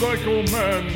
Motorcycle Men.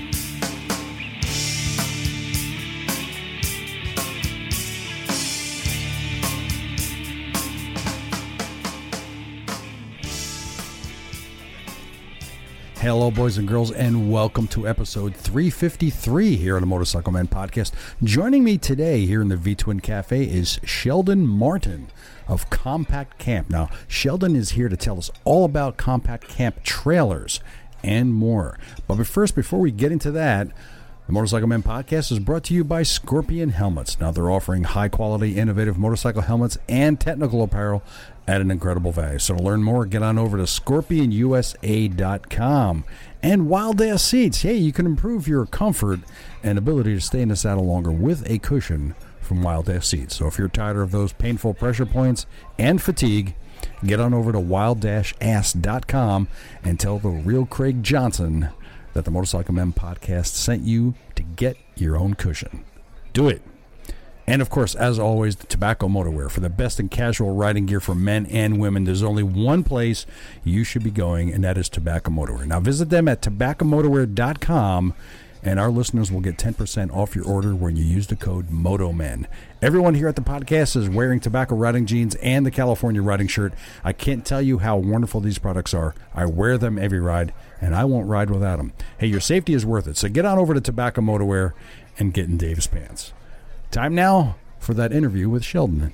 Hello, boys and girls, and welcome to episode 353 here on the Motorcycle Men podcast. Joining me today here in the V-Twin Cafe is Sheldon Martin of Compact Camp. Now, Sheldon is here to tell us all about Compact Camp trailers and more. But first, before we get into that, the Motorcycle Men podcast is brought to you by Scorpion Helmets. Now, they're offering high-quality, innovative motorcycle helmets and technical apparel at an incredible value. So to learn more, get on over to scorpionusa.com. And Wild Ass Seats. Hey, you can improve your comfort and ability to stay in the saddle longer with a cushion from Wild Ass Seats. So if you're tired of those painful pressure points and fatigue, get on over to wild-ass.com and tell the real Craig Johnson that the Motorcycle Men podcast sent you to get your own cushion. Do it. And, of course, as always, the Tobacco Motorwear. For the best in casual riding gear for men and women, there's only one place you should be going, and that is Tobacco Motorwear. Now, visit them at tobaccomotorwear.com, and our listeners will get 10% off your order when you use the code MOTOMEN. Everyone here at the podcast is wearing Tobacco riding jeans and the California riding shirt. I can't tell you how wonderful these products are. I wear them every ride, and I won't ride without them. Hey, your safety is worth it, so get on over to Tobacco Motorwear and get in Davis pants. Time now for that interview with Sheldon.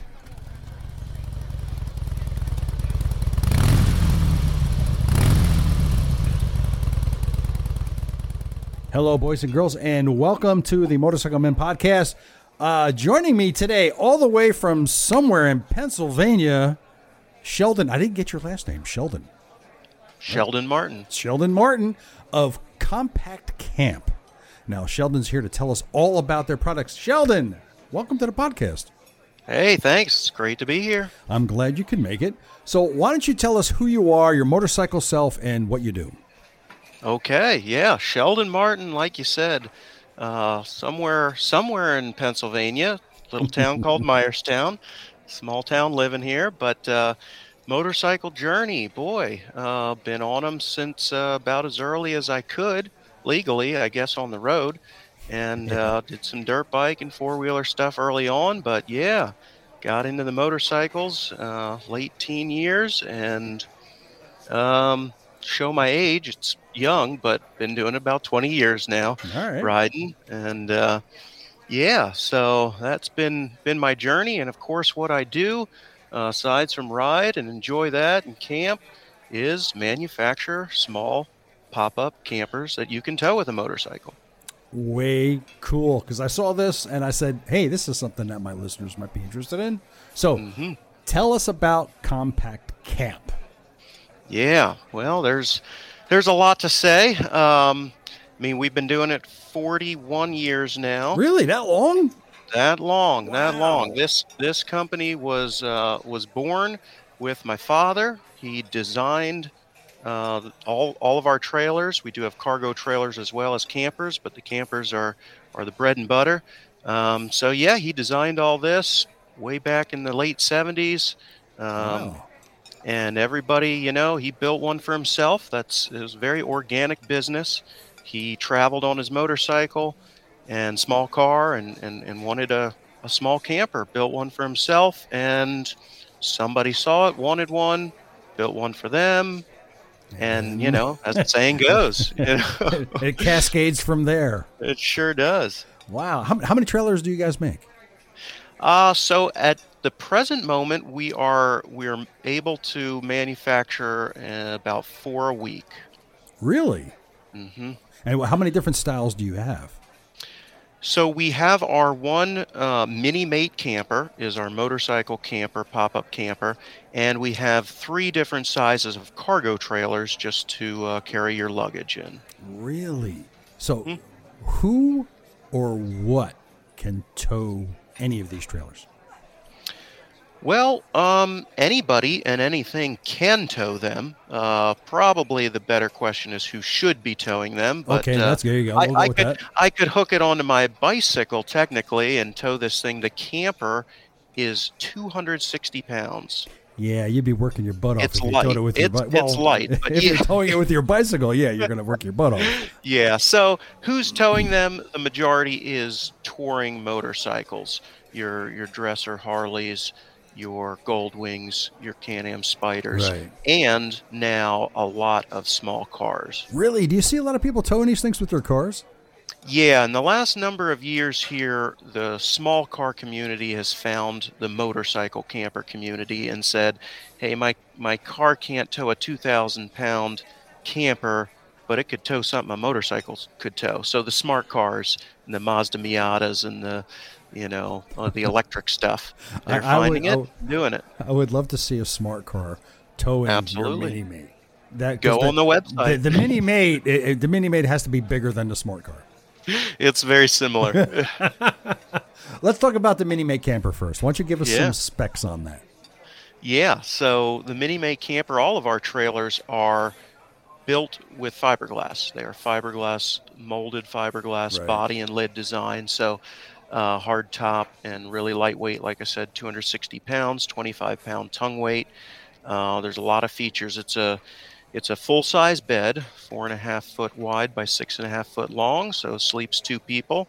Hello, boys and girls, and welcome to the Motorcycle Men podcast. Joining me today, all the way from somewhere in Pennsylvania, Sheldon. I didn't get your last name, Sheldon. Sheldon Martin. Sheldon Martin of Compact Camp. Now, Sheldon's here to tell us all about their products. Sheldon, welcome to the podcast. Hey, thanks. It's great to be here. I'm glad you could make it. So why don't you tell us who you are, your motorcycle self, and what you do? Okay, yeah. Sheldon Martin, like you said, somewhere in Pennsylvania, little town called Myerstown. Small town living here, but motorcycle journey, boy, been on them since about as early as I could. Legally, I guess, on the road, and did some dirt bike and four-wheeler stuff early on, but yeah, got into the motorcycles late teen years, and show my age, it's young, but been doing it about 20 years now. All right. Riding, and yeah, so that's been my journey, and of course what I do aside from ride and enjoy that and camp is manufacture small pop-up campers that you can tow with a motorcycle. Way cool, because I saw this and I said, hey, this is something that my listeners might be interested in. So tell us about Compact Camp. Yeah, well, there's a lot to say. I mean, we've been doing it 41 years now. Really? That long? That long. Wow. This company was born with my father. He designed all of our trailers. We do have cargo trailers as well as campers, but the campers are the bread and butter. So yeah, he designed all this way back in the late 70s. Wow. And everybody, he built one for himself. It was a very organic business. He traveled on his motorcycle and small car and wanted a small camper, built one for himself, and somebody saw it, wanted one, built one for them. And, as the saying goes, It cascades from there. It sure does. Wow. How many trailers do you guys make? So at the present moment, we're able to manufacture about 4 a week. Really? Mm-hmm. And how many different styles do you have? So we have our one Mini Mate camper is our motorcycle camper, pop-up camper, and we have 3 different sizes of cargo trailers just to carry your luggage in. Really? So who or what can tow any of these trailers? Well, anybody and anything can tow them. Probably the better question is who should be towing them. But, okay, there you go. We'll go with that. I could hook it onto my bicycle technically and tow this thing. The camper is 260 pounds. Yeah, you'd be working your butt off It's if you light. towed it with your It's light, but if you're yeah. towing it with your bicycle, yeah, you're going to work your butt off. Yeah. So who's towing them? The majority is touring motorcycles. Your Dresser Harleys, your Goldwings, your Can-Am Spiders, Right. and now a lot of small cars. Really? Do you see a lot of people towing these things with their cars? Yeah, in the last number of years here, the small car community has found the motorcycle camper community and said, hey, my car can't tow a 2,000-pound camper, but it could tow something a motorcycle could tow. So the smart cars and the Mazda Miatas and the electric stuff, they're finding it, doing it. I would love to see a smart car towing Absolutely. your Mini Mate. Go on the website. The Mini Mate, the Mini Mate has to be bigger than the smart car. It's very similar. Let's talk about the Mini Mate camper first. Why don't you give us Yeah. some specs on that? Yeah, so the Mini Mate camper, all of our trailers are built with fiberglass. They are fiberglass, molded fiberglass Right. body and lid design. So hard top and really lightweight. Like I said, 260 pounds, 25-pound tongue weight. There's a lot of features. It's a full-size bed, 4.5 foot wide by 6.5 foot long, so sleeps 2 people.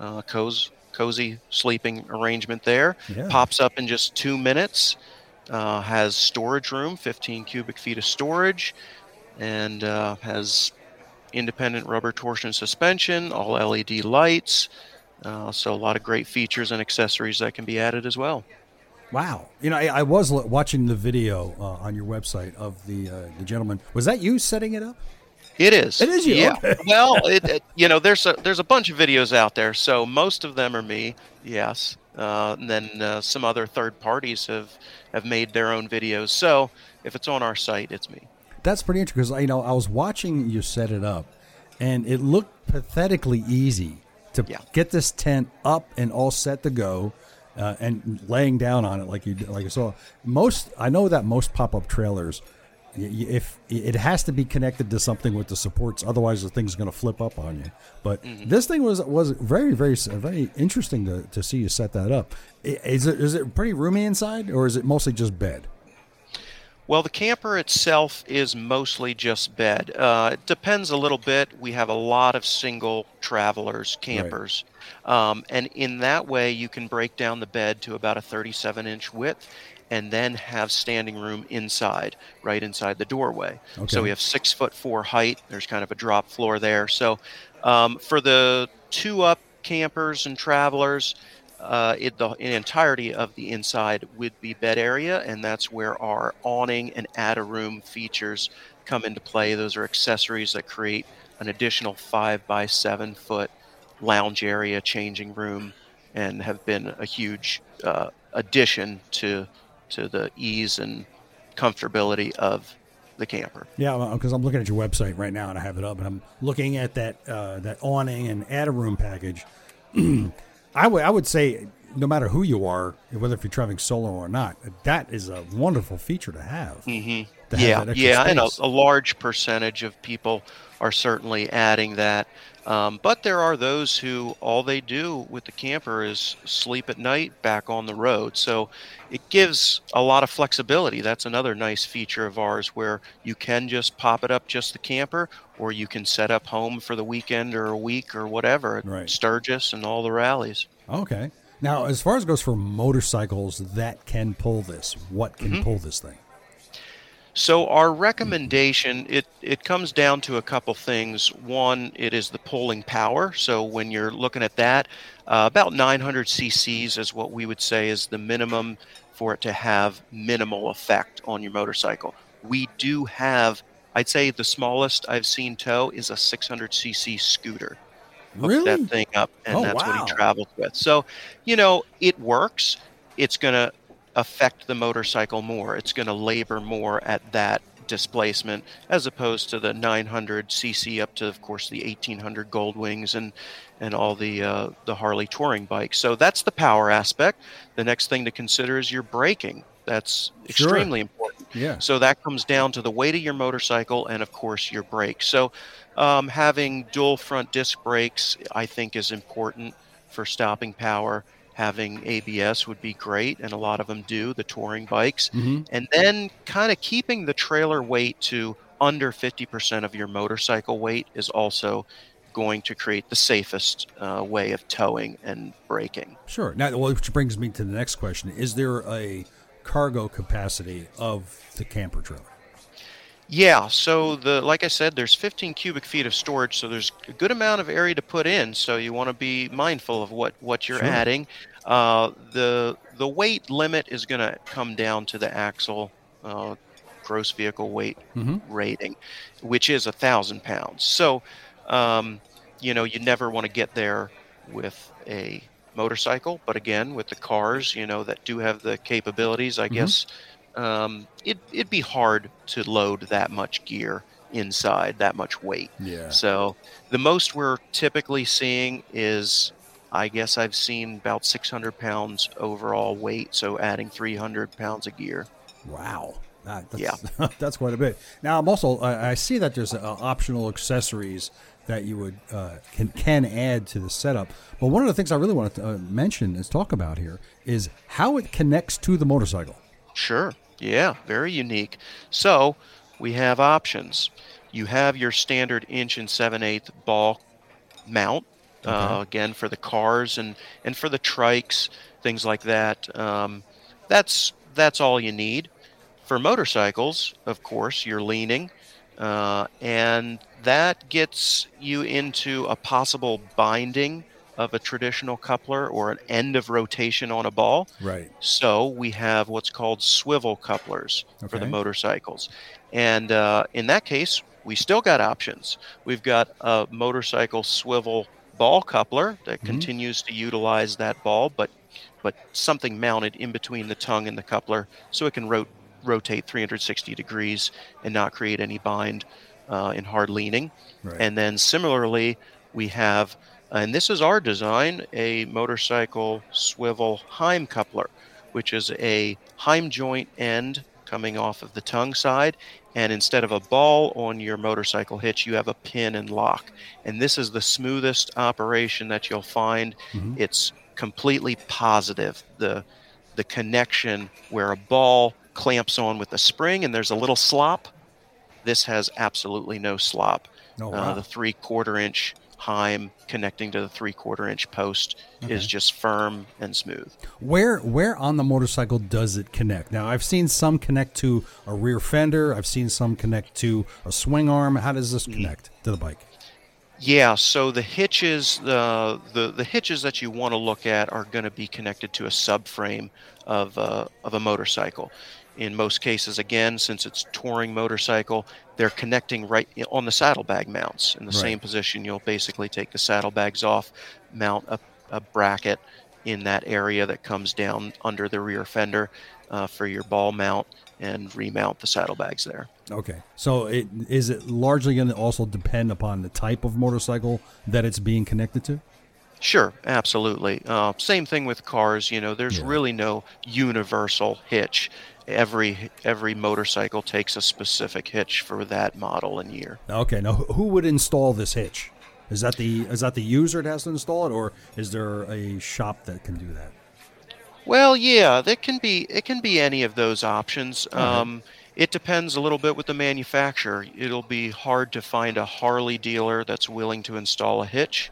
Cozy sleeping arrangement there. Yeah. Pops up in just 2 minutes. Has storage room, 15 cubic feet of storage, and has independent rubber torsion suspension, all LED lights. So a lot of great features and accessories that can be added as well. Wow. I was watching the video on your website of the gentleman. Was that you setting it up? It is. It is you, Yeah. okay. Well, there's a bunch of videos out there, so most of them are me. Yes. And then some other third parties have made their own videos. So if it's on our site, it's me. That's pretty interesting because I was watching you set it up, and it looked pathetically easy to get this tent up and all set to go, and laying down on it like you saw. I know that most pop-up trailers, if it has to be connected to something with the supports, otherwise the thing's going to flip up on you. But this thing was very, very, very interesting to see you set that up. Is it pretty roomy inside, or is it mostly just bed? Well, the camper itself is mostly just bed. It depends a little bit. We have a lot of single travelers, campers. Right. And in that way, you can break down the bed to about a 37-inch width and then have standing room inside, right inside the doorway. Okay. So we have 6'4" height. There's kind of a drop floor there. So for the 2-up campers and travelers, the entirety of the inside would be bed area, and that's where our awning and add-a-room features come into play. Those are accessories that create an additional 5 by 7 foot lounge area, changing room, and have been a huge addition to the ease and comfortability of the camper. Yeah, because I'm looking at your website right now, and I have it up, and I'm looking at that awning and add-a-room package. I would say, no matter who you are, whether if you're traveling solo or not, that is a wonderful feature to have. Mm-hmm. To have that extra and space. a large percentage of people are certainly adding that. But there are those who all they do with the camper is sleep at night back on the road. So it gives a lot of flexibility. That's another nice feature of ours, where you can just pop it up just the camper, or you can set up home for the weekend or a week or whatever at Right. Sturgis and all the rallies. Okay. Now, as far as goes for motorcycles that can pull this, what can pull this thing? So our recommendation, it comes down to a couple things. One, it is the pulling power. So when you're looking at that, about 900 cc's is what we would say is the minimum for it to have minimal effect on your motorcycle. We do have, I'd say the smallest I've seen tow is a 600 cc scooter. Hook Really? that thing up, and that's what wow. he travels with. So, it works. It's going to affect the motorcycle more. It's going to labor more at that displacement, as opposed to the 900 cc up to, of course, the 1800 Goldwings and all the Harley touring bikes. So that's the power aspect. The next thing to consider is your braking. That's extremely important. Yeah. So that comes down to the weight of your motorcycle and, of course, your brakes. So having dual front disc brakes, I think, is important for stopping power. having ABS would be great, and a lot of them do, the touring bikes. Mm-hmm. And then kind of keeping the trailer weight to under 50% of your motorcycle weight is also going to create the safest way of towing and braking. Sure. Now, which brings me to the next question. Is there a cargo capacity of the camper trailer? Yeah, so like I said, there's 15 cubic feet of storage, so there's a good amount of area to put in. So you want to be mindful of what you're Sure. adding. The weight limit is going to come down to the axle gross vehicle weight rating, which is 1,000 pounds. So you never want to get there with a motorcycle, but again, with the cars, that do have the capabilities, I guess. It'd be hard to load that much gear inside, that much weight. Yeah. So the most we're typically seeing is, I guess I've seen about 600 pounds overall weight, so adding 300 pounds of gear. Wow. That's, Yeah. That's quite a bit. Now, I see that there's optional accessories that you would can add to the setup. But one of the things I really want to mention is talk about here is how it connects to the motorcycle. Sure. Yeah, very unique. So we have options. You have your standard 1 7/8 ball mount, again, for the cars and for the trikes, things like that. That's all you need. For motorcycles, of course, you're leaning, and that gets you into a possible binding of a traditional coupler or an end of rotation on a ball. Right. So we have what's called swivel couplers for the Okay. motorcycles. And in that case, we still got options. We've got a motorcycle swivel ball coupler that continues to utilize that ball, but something mounted in between the tongue and the coupler so it can rotate 360 degrees and not create any bind in hard leaning. Right. And then similarly, we have, and this is our design, a motorcycle swivel Heim coupler, which is a Heim joint end coming off of the tongue side. And instead of a ball on your motorcycle hitch, you have a pin and lock. And this is the smoothest operation that you'll find. It's completely positive. The connection where a ball clamps on with a spring and there's a little slop, this has absolutely no slop. Oh, wow. The 3/4 inch Heim connecting to the 3/4 inch post is just firm and smooth. Where on the motorcycle does it connect? Now, I've seen some connect to a rear fender. I've seen some connect to a swing arm. How does this connect to the bike? Yeah, so the hitches, the hitches that you want to look at are going to be connected to a subframe of a motorcycle. In most cases, again, since it's touring motorcycle, they're connecting right on the saddlebag mounts. In the same position, you'll basically take the saddlebags off, mount a bracket in that area that comes down under the rear fender for your ball mount, and remount the saddlebags there. Okay. So is it largely going to also depend upon the type of motorcycle that it's being connected to? Sure, absolutely. Same thing with cars. There's really no universal hitch. Every motorcycle takes a specific hitch for that model and year. Okay. Now, who would install this hitch? Is that the user that has to install it, or is there a shop that can do that? Well, yeah, it can be any of those options. It depends a little bit with the manufacturer. It'll be hard to find a Harley dealer that's willing to install a hitch.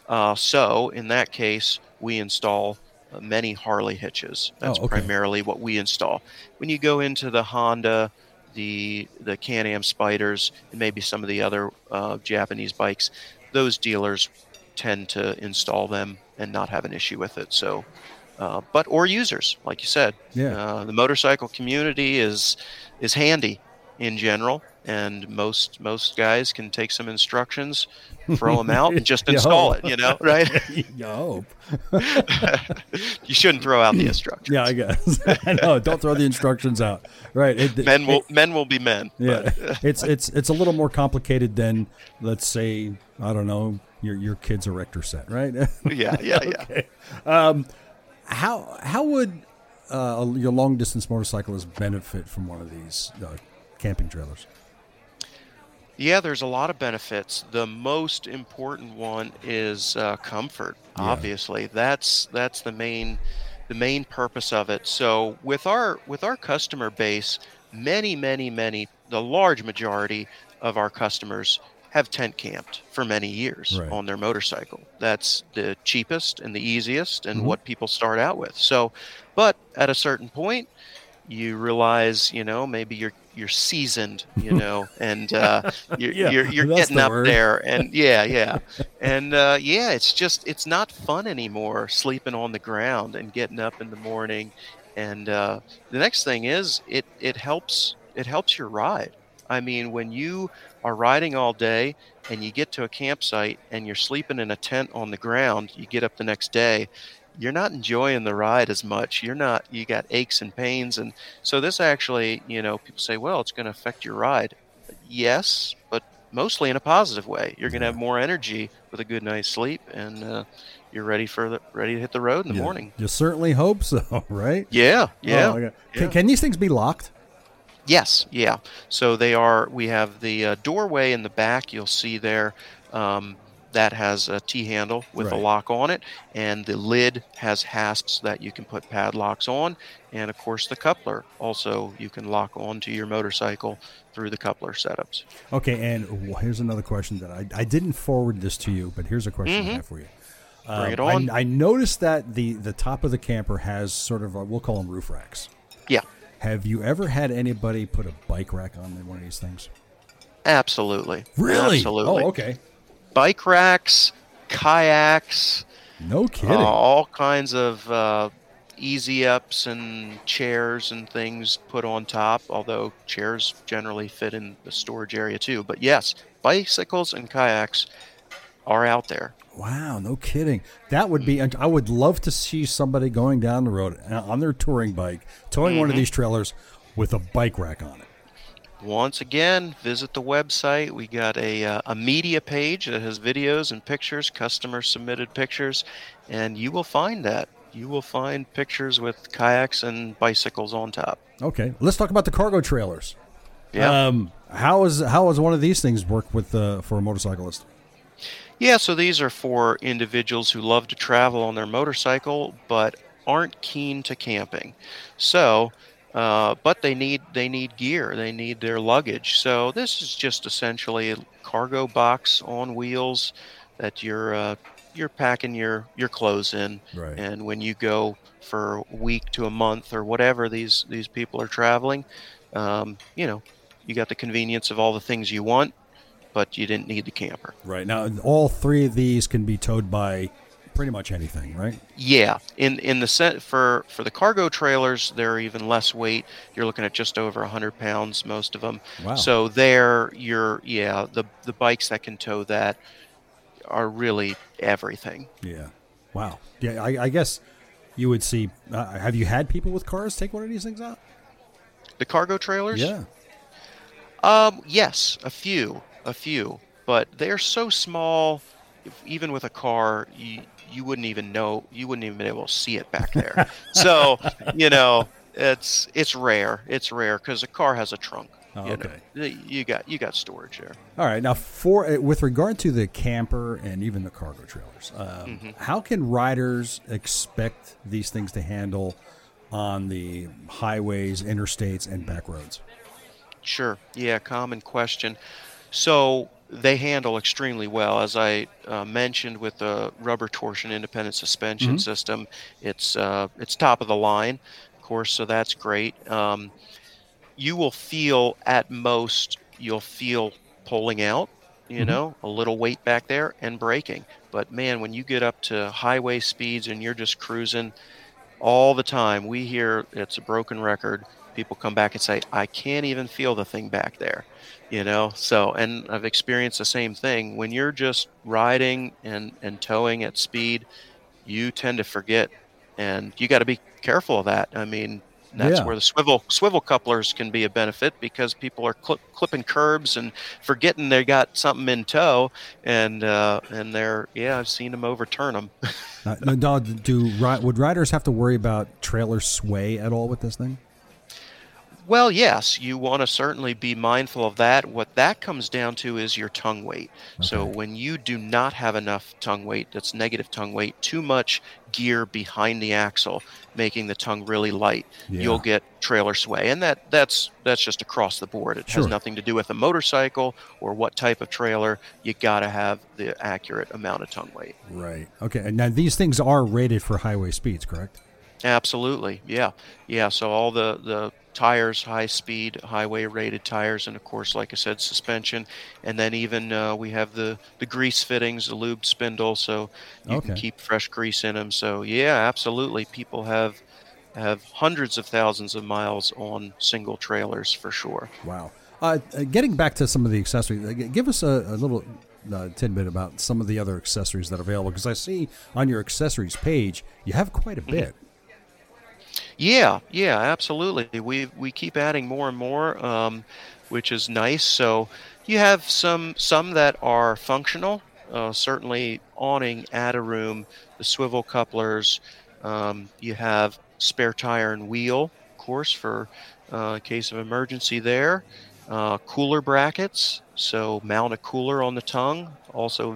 So in that case, we install many Harley hitches. That's primarily what we install. When you go into the Honda, the Can-Am Spyders, and maybe some of the other Japanese bikes, those dealers tend to install them and not have an issue with it. So, or users, like you said. Yeah. The motorcycle community is handy in general, and most guys can take some instructions, throw them out, and just install it. Right? You hope. You shouldn't throw out the instructions. Yeah, I guess. I know. Don't throw the instructions out. Right. Men will be men. Yeah. It's a little more complicated than, let's say, I don't know, your kid's erector set, right? Yeah. Okay. How would your long distance motorcyclist benefit from one of these camping trailers? Yeah, there's a lot of benefits. The most important one is comfort. Yeah. Obviously, that's the main purpose of it. So with our customer base, many, the large majority of our customers have tent camped for many years Right. on their motorcycle. That's the cheapest and the easiest and Hmm. what people start out with. So, but at a certain point, you realize, maybe you're seasoned, and you're Yeah, you're you're that's getting the up word. there, and yeah, and yeah, it's not fun anymore sleeping on the ground and getting up in the morning, and the next thing is it helps your ride. I mean, when you are riding all day and you get to a campsite and you're sleeping in a tent on the ground, you get up the next day, you're not enjoying the ride as much. You got aches and pains. And so this actually, people say, well, it's going to affect your ride. Yes, but mostly in a positive way. You're going to Yeah. have more energy with a good night's sleep, and you're ready to hit the road in the Yeah. morning. You certainly hope so, right? Yeah, Oh, yeah, my God. yeah. Can these things be locked? Yes, yeah. So we have the doorway in the back, you'll see there, um, that has a T-handle with a Right. lock on it, and the lid has hasps that you can put padlocks on, and of course the coupler also you can lock onto your motorcycle through the coupler setups. Okay, and here's another question that I didn't forward this to you, but here's a question I Hmm. have for you. Bring it on. I noticed that the top of the camper has sort of we'll call them roof racks. Yeah, Have you ever had anybody put a bike rack on one of these things? absolutely. Really? Absolutely. Oh, okay. Bike racks, kayaks, No kidding. all kinds of easy ups and chairs and things put on top, although chairs generally fit in the storage area too. But yes, bicycles and kayaks are out there. Wow, no kidding. That would be. I would love to see somebody going down the road on their touring bike, towing one of these trailers with a bike rack on it. Once again, visit the website. We got a media page that has videos and pictures, customer submitted pictures, and you will find that. You will find pictures with kayaks and bicycles on top. Okay, let's talk about the cargo trailers. Yeah. How is one of these things work with for a motorcyclist? Yeah, so these are for individuals who love to travel on their motorcycle but aren't keen to camping. So, but they need gear, they need their luggage. So this is just essentially a cargo box on wheels that you're packing your clothes in, Right. and when you go for a week to a month or whatever these people are traveling, you got the convenience of all the things you want, but you didn't need the camper. Right. Now, all three of these can be towed by pretty much anything, right? Yeah, in the set for the cargo trailers, they're even less weight. You're looking at just over 100 pounds, most of them. Wow. So the bikes that can tow that are really everything. Yeah. Wow. Yeah, I guess you would see. Have you had people with cars take one of these things out? The cargo trailers? Yeah. Yes, a few, but they're so small. Even with a car, you wouldn't even know. You wouldn't even be able to see it back there. So it's rare. It's rare because a car has a trunk. Oh, You okay. know, you got storage there. All right. Now, with regard to the camper and even the cargo trailers, how can riders expect these things to handle on the highways, interstates, and back roads? Sure. Yeah, common question. So they handle extremely well. As I mentioned with the rubber torsion independent suspension system, it's top of the line, of course, so that's great. You will feel you'll feel pulling out, a little weight back there and braking. But man, when you get up to highway speeds and you're just cruising all the time, we hear it's a broken record. People come back and say, I can't even feel the thing back there, So, and I've experienced the same thing. When you're just riding and towing at speed, you tend to forget, and you got to be careful of that. I mean, that's Yeah. where the swivel couplers can be a benefit, because people are clipping curbs and forgetting they got something in tow, and I've seen them overturn them. Now, would riders have to worry about trailer sway at all with this thing? Well, yes, you want to certainly be mindful of that. What that comes down to is your tongue weight. So Okay. when you do not have enough tongue weight, that's negative tongue weight, too much gear behind the axle, making the tongue really light, you'll Yeah. get trailer sway. And that's just across the board. It has Sure. nothing to do with a motorcycle or what type of trailer. You got to have the accurate amount of tongue weight. Right. Okay. And now these things are rated for highway speeds, correct? Absolutely. Yeah. Yeah. So all the tires, high speed, highway rated tires, and of course, like I said, suspension. And then even we have the grease fittings, the lube spindle, so you can Okay. keep fresh grease in them. So yeah, absolutely. People have hundreds of thousands of miles on single trailers for sure. Wow. Getting back to some of the accessories, give us a little tidbit about some of the other accessories that are available, because I see on your accessories page you have quite a bit. Yeah, yeah, absolutely. We keep adding more and more, which is nice. So you have some that are functional. Certainly awning, add a room, the swivel couplers. You have spare tire and wheel, of course, for case of emergency there. Cooler brackets, so mount a cooler on the tongue. Also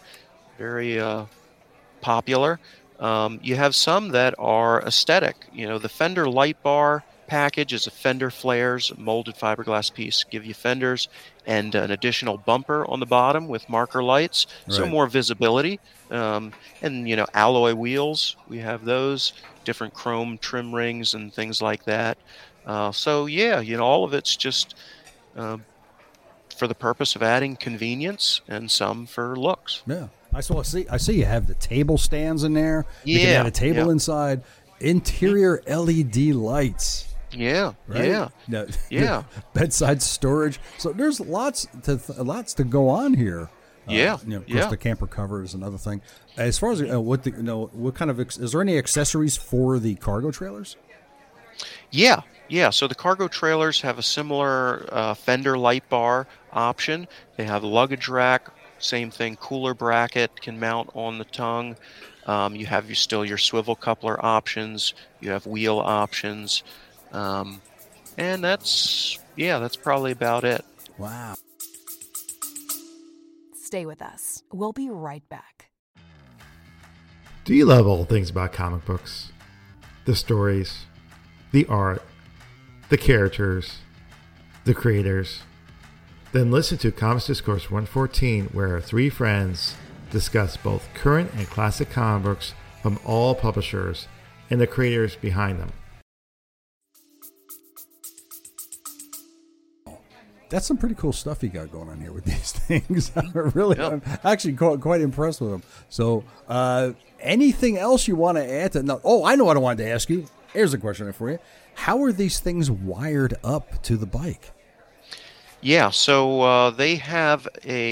very popular. You have some that are aesthetic. You know, the Fender Light Bar package is a Fender flares molded fiberglass piece. Give you fenders and an additional bumper on the bottom with marker lights, so Right. more visibility. And alloy wheels. We have those different chrome trim rings and things like that. So yeah, all of it's just uh, for the purpose of adding convenience and some for looks. Yeah. I see you have the table stands in there. You can add Yeah, a table yeah, inside. Interior LED lights. yeah, Right? yeah, No, yeah. bedside storage. So there's lots to go on here. Yeah, Of course, yeah. the camper cover is another thing. As far as what kind of is there any accessories for the cargo trailers? Yeah, yeah. So the cargo trailers have a similar fender light bar option. They have a luggage rack, same thing, cooler bracket can mount on the tongue. You have still your swivel coupler options. You have wheel options, um, and that's probably about it. Wow. Stay with us. We'll be right back. Do you love all things about comic books? The stories, the art, the characters, the creators? Then listen to Comics Discourse 114, where three friends discuss both current and classic comic books from all publishers and the creators behind them. That's some pretty cool stuff you got going on here with these things. Yep. I'm actually quite impressed with them. So, anything else you want to add to? No, I know what I wanted to ask you. Here's a question for you: how are these things wired up to the bike? Yeah, so they have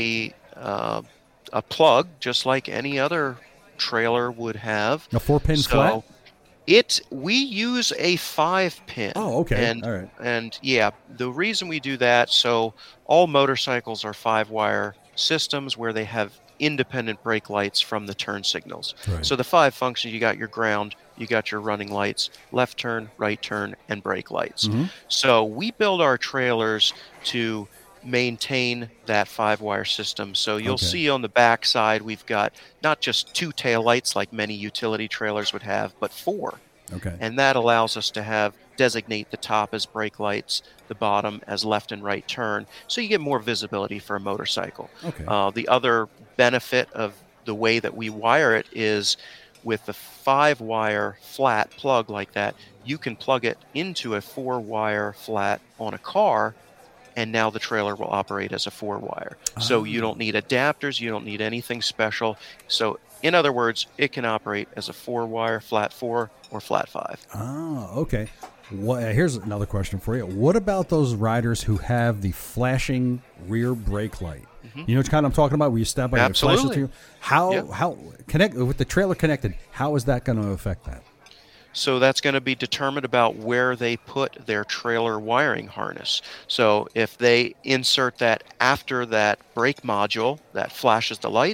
a plug just like any other trailer would have. A 4-pin flat? We use a 5-pin. Oh, okay. And All right. and yeah, the reason we do that, so all motorcycles are 5-wire systems where they have independent brake lights from the turn signals. Right. So the 5 functions, you got your ground, you got your running lights, left turn, right turn, and brake lights. Mm-hmm. So we build our trailers to maintain that 5-wire system. So you'll Okay. see on the back side, we've got not just 2 tail lights like many utility trailers would have, but 4. Okay. And that allows us to designate the top as brake lights, the bottom as left and right turn, so you get more visibility for a motorcycle. Okay. The other benefit of the way that we wire it is with the 5-wire flat plug like that, you can plug it into a 4-wire flat on a car, and now the trailer will operate as a 4-wire. So you don't need adapters, you don't need anything special. So in other words, it can operate as a 4-wire, flat 4, or flat 5. Oh, okay. Here's another question for you. What about those riders who have the flashing rear brake light? You know what kind I'm talking about? Where you step by and it flashes Absolutely. to you? How Yeah. how connect with the trailer connected? How is that going to affect that? So that's going to be determined about where they put their trailer wiring harness. So if they insert that after that brake module that flashes the lights,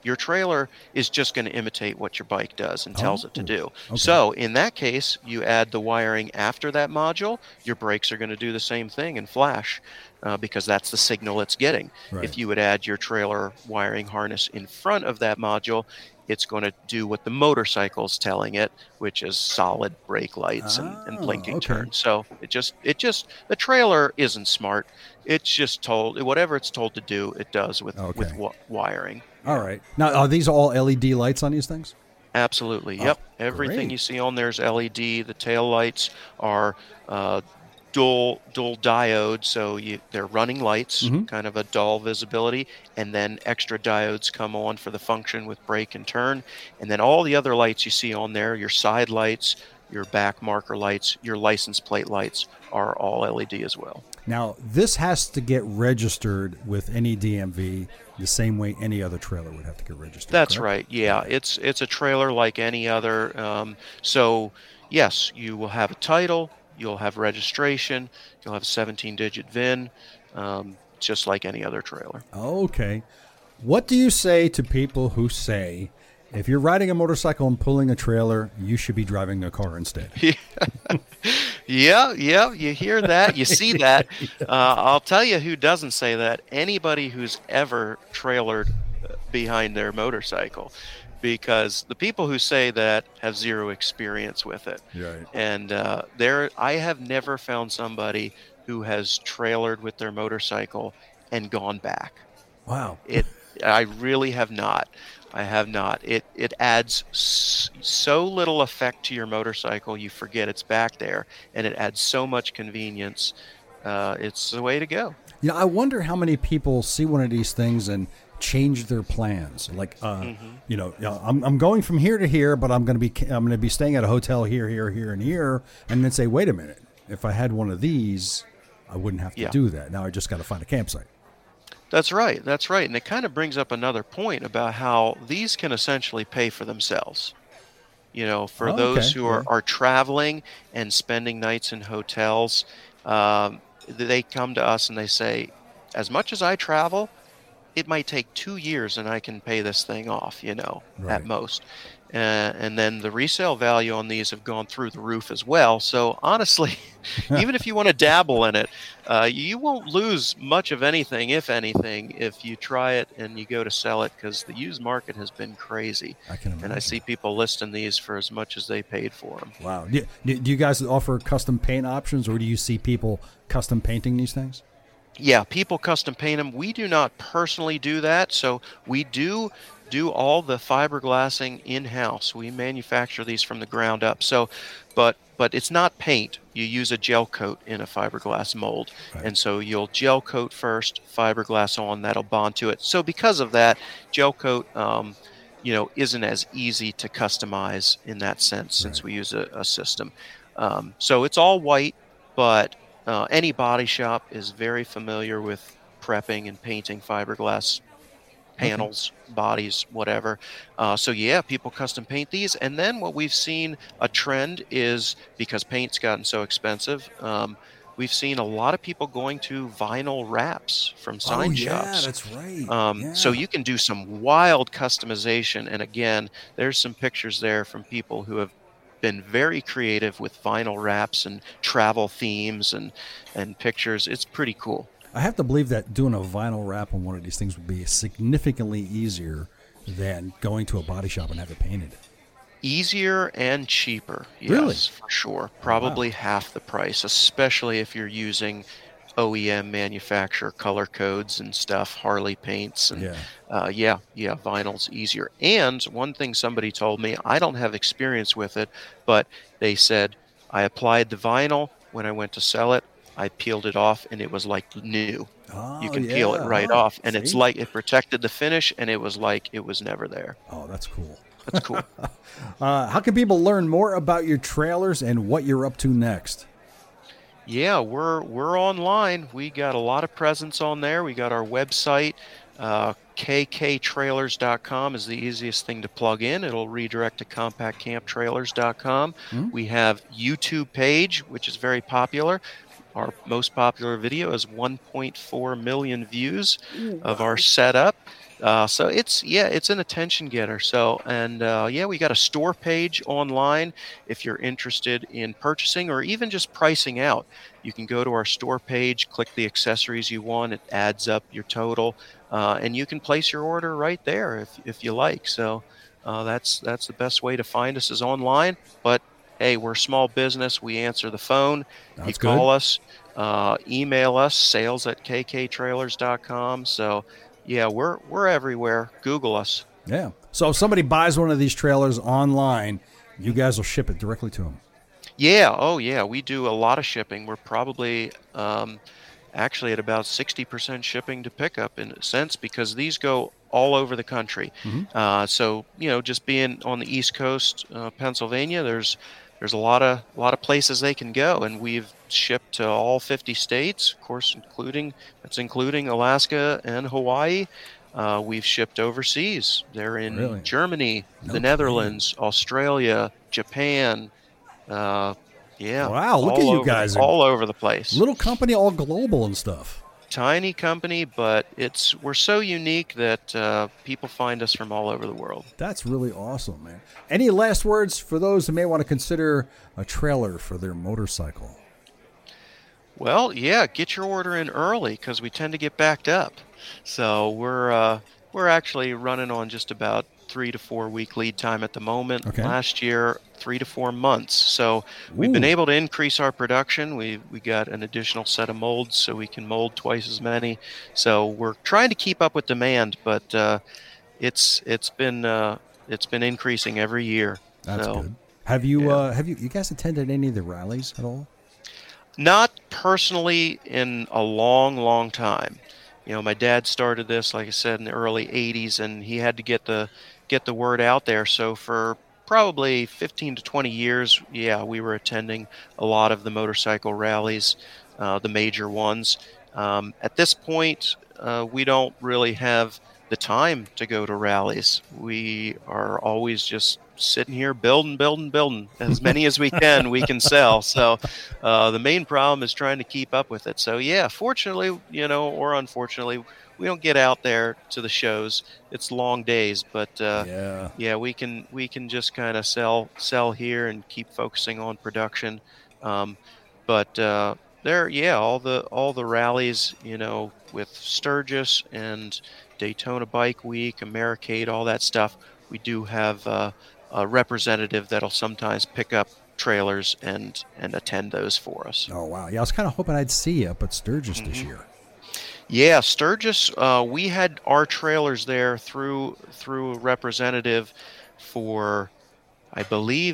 your trailer is just going to imitate what your bike does and tells it to do. Okay. So in that case, you add the wiring after that module, your brakes are going to do the same thing and flash because that's the signal it's getting. Right. If you would add your trailer wiring harness in front of that module, it's going to do what the motorcycle's telling it, which is solid brake lights and blinking turns. So it just the trailer isn't smart. It's just told whatever it's told to do, it does with wiring. All right. Now, are these all LED lights on these things? Absolutely. Yep. Everything great. you see on there is LED. The tail lights are dual diodes, so they're running lights, kind of a dull visibility, and then extra diodes come on for the function with brake and turn. And then all the other lights you see on there, your side lights, your back marker lights, your license plate lights, are all LED as well. Now, this has to get registered with any DMV the same way any other trailer would have to get registered. That's correct? right. Yeah, it's a trailer like any other. So, yes, you will have a title, you'll have registration, you'll have a 17-digit VIN, just like any other trailer. Okay. What do you say to people who say, if you're riding a motorcycle and pulling a trailer, you should be driving a car instead? Yeah, you hear that, you see that. I'll tell you who doesn't say that. Anybody who's ever trailered behind their motorcycle. Because the people who say that have zero experience with it. Right. And I have never found somebody who has trailered with their motorcycle and gone back. Wow. I really have not. I have not. It adds so little effect to your motorcycle, you forget it's back there, and it adds so much convenience. It's the way to go. I wonder how many people see one of these things and change their plans. Like, I'm going from here to here, but I'm going to be staying at a hotel here, and here, and then say, wait a minute, if I had one of these, I wouldn't have to do that. Now I just got to find a campsite. That's right. And it kind of brings up another point about how these can essentially pay for themselves. For those who are traveling and spending nights in hotels, they come to us and they say, as much as I travel, it might take 2 years and I can pay this thing off, at most. And then the resale value on these have gone through the roof as well. So honestly, even if you want to dabble in it, you won't lose much of anything, if anything, if you try it and you go to sell it, because the used market has been crazy. I can imagine. And I see people listing these for as much as they paid for them. Wow. Do you guys offer custom paint options, or do you see people custom painting these things? Yeah, people custom paint them. We do not personally do that. So we do all the fiberglassing in-house. We manufacture these from the ground up. So, but it's not paint. You use a gel coat in a fiberglass mold. Right. And so you'll gel coat first, fiberglass on, that'll bond to it. So because of that, gel coat, isn't as easy to customize in that sense, since we use a system. So it's all white, but any body shop is very familiar with prepping and painting fiberglass panels, bodies, whatever. People custom paint these. And then what we've seen a trend is, because paint's gotten so expensive, we've seen a lot of people going to vinyl wraps from sign shops. Yeah, that's right. So you can do some wild customization. And again, there's some pictures there from people who have been very creative with vinyl wraps and travel themes and pictures. It's pretty cool. I have to believe that doing a vinyl wrap on one of these things would be significantly easier than going to a body shop and have it painted. Easier and cheaper, yes, really? For sure. Probably half the price, especially if you're using OEM manufacturer color codes and stuff, Harley paints, and vinyl's easier. And one thing somebody told me, I don't have experience with it, but they said, I applied the vinyl when I went to sell it. I peeled it off and it was like new. You can peel it right off, and it's like it protected the finish, and it was like it was never there. Oh, that's cool. That's cool. How can people learn more about your trailers and what you're up to next? Yeah, we're online. We got a lot of presence on there. We got our website. kktrailers.com is the easiest thing to plug in. It'll redirect to compactcamptrailers.com. We have YouTube page, which is very popular. Our most popular video has 1.4 million views of our setup. So it's an attention getter. So, and we got a store page online. If you're interested in purchasing or even just pricing out, you can go to our store page, click the accessories you want. It adds up your total, and you can place your order right there if you like. So that's the best way to find us is online. But hey, we're a small business. We answer the phone. That's you call good. us, email us, sales@kktrailers.com. So. Yeah, we're everywhere. Google us. Yeah. So if somebody buys one of these trailers online, you guys will ship it directly to them. Yeah. Oh, yeah. We do a lot of shipping. We're probably actually at about 60% shipping to pickup in a sense because these go all over the country. So just being on the East Coast, Pennsylvania, there's a lot of places they can go, and we've shipped to all 50 states, of course, including Alaska and Hawaii. We've shipped overseas. They're in Really? Germany, No the Netherlands, Australia, Japan. Wow, look at you guys. All over the place. Little company, all global and stuff. Tiny company, but we're so unique that people find us from all over the world. That's really awesome, man. Any last words for those who may want to consider a trailer for their motorcycle? Well, yeah, get your order in early because we tend to get backed up. So we're actually running on just about 3 to 4 week lead time at the moment. Okay. Last year, 3 to 4 months. So we've been able to increase our production. We got an additional set of molds, so we can mold twice as many. So we're trying to keep up with demand, but it's been increasing every year. That's good. Have you guys attended any of the rallies at all? Not personally in a long, long time. My dad started this, like I said, in the early 80s, and he had to get the word out there. So for probably 15 to 20 years, we were attending a lot of the motorcycle rallies, the major ones. At this point, we don't really have the time to go to rallies. We are always just sitting here building as many as we can sell. So the main problem is trying to keep up with it. So fortunately, or unfortunately, we don't get out there to the shows. It's long days, but we can just kind of sell here and keep focusing on production. All the rallies, with Sturgis and Daytona Bike Week, Americade, all that stuff, we do have a representative that'll sometimes pick up trailers and attend those for us. Oh, wow. Yeah, I was kind of hoping I'd see you up at Sturgis this year. Yeah, Sturgis, we had our trailers there through a representative for, I believe,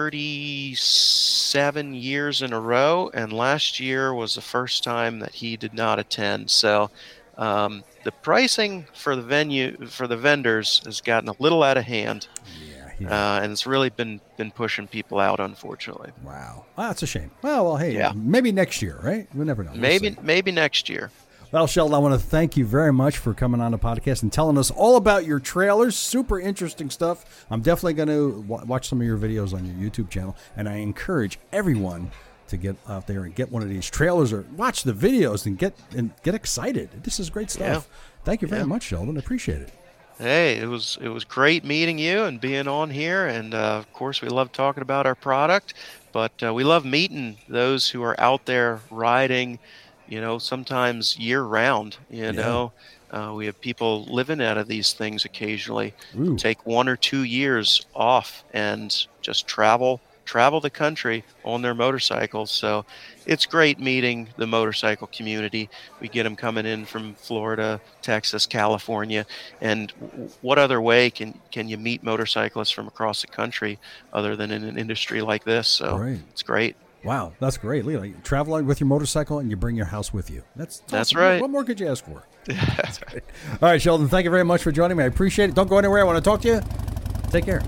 37 years in a row, and last year was the first time that he did not attend. So the pricing for the vendors has gotten a little out of hand. And it's really been pushing people out, unfortunately. Wow. Well, that's a shame. Well, hey, maybe next year, right? We never know. Maybe next year. Well, Sheldon, I want to thank you very much for coming on the podcast and telling us all about your trailers. Super interesting stuff. I'm definitely going to watch some of your videos on your YouTube channel, and I encourage everyone to get out there and get one of these trailers or watch the videos and get excited. This is great stuff. Yeah. Thank you very much, Sheldon. I appreciate it. Hey, it was great meeting you and being on here, and of course we love talking about our product, but we love meeting those who are out there riding, sometimes year round. We have people living out of these things occasionally. Take 1 or 2 years off and just travel the country on their motorcycles. So it's great meeting the motorcycle community. We get them coming in from Florida, Texas, California, and what other way can you meet motorcyclists from across the country other than in an industry like this? So It's great. Wow, that's great. You travel with your motorcycle and you bring your house with you. That's awesome. Right. What more could you ask for? That's right. All right, Sheldon, thank you very much for joining me. I appreciate it. Don't go anywhere. I want to talk to you. Take care.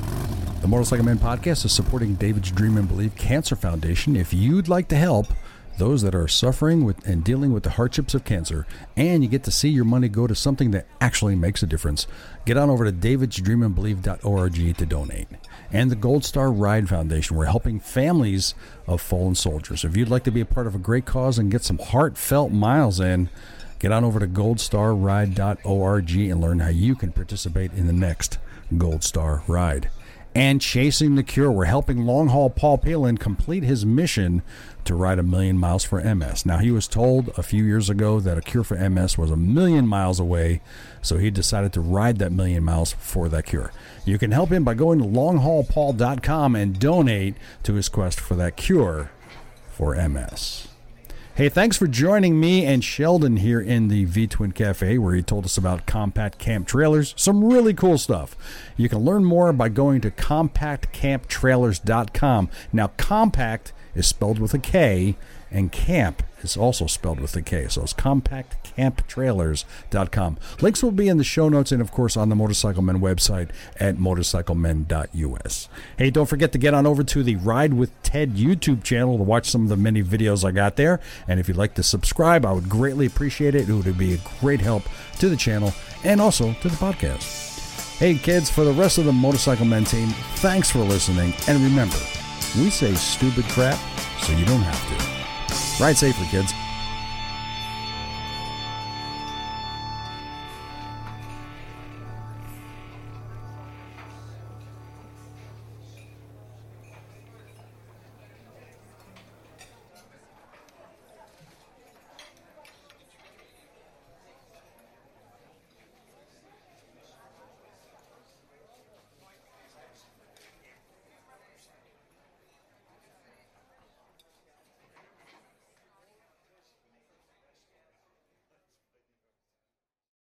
The Motorcycle Man Podcast is supporting David's Dream and Believe Cancer Foundation. If you'd like to help, those that are suffering with and dealing with the hardships of cancer, and you get to see your money go to something that actually makes a difference. Get on over to davidsdreamandbelieve.org to donate. And the Gold Star Ride Foundation, we're helping families of fallen soldiers. If you'd like to be a part of a great cause and get some heartfelt miles in, get on over to goldstarride.org and learn how you can participate in the next Gold Star Ride. And Chasing the Cure, we're helping long-haul Paul Palin complete his mission to ride 1,000,000 miles for MS. Now, he was told a few years ago that a cure for MS was 1,000,000 miles away, so he decided to ride that 1,000,000 miles for that cure. You can help him by going to longhaulpaul.com and donate to his quest for that cure for MS. Hey, thanks for joining me and Sheldon here in the V-Twin Cafe, where he told us about compact camp trailers. Some really cool stuff. You can learn more by going to compactcamptrailers.com. Now, compact is spelled with a K, and camp is also spelled with a K. So it's compactcamptrailers.com. Links will be in the show notes and, of course, on the Motorcycle Men website at motorcyclemen.us. Hey, don't forget to get on over to the Ride with Ted YouTube channel to watch some of the many videos I got there. And if you'd like to subscribe, I would greatly appreciate it. It would be a great help to the channel and also to the podcast. Hey, kids, for the rest of the Motorcycle Men team, thanks for listening. And remember, we say stupid crap so you don't have to. Ride safely, kids.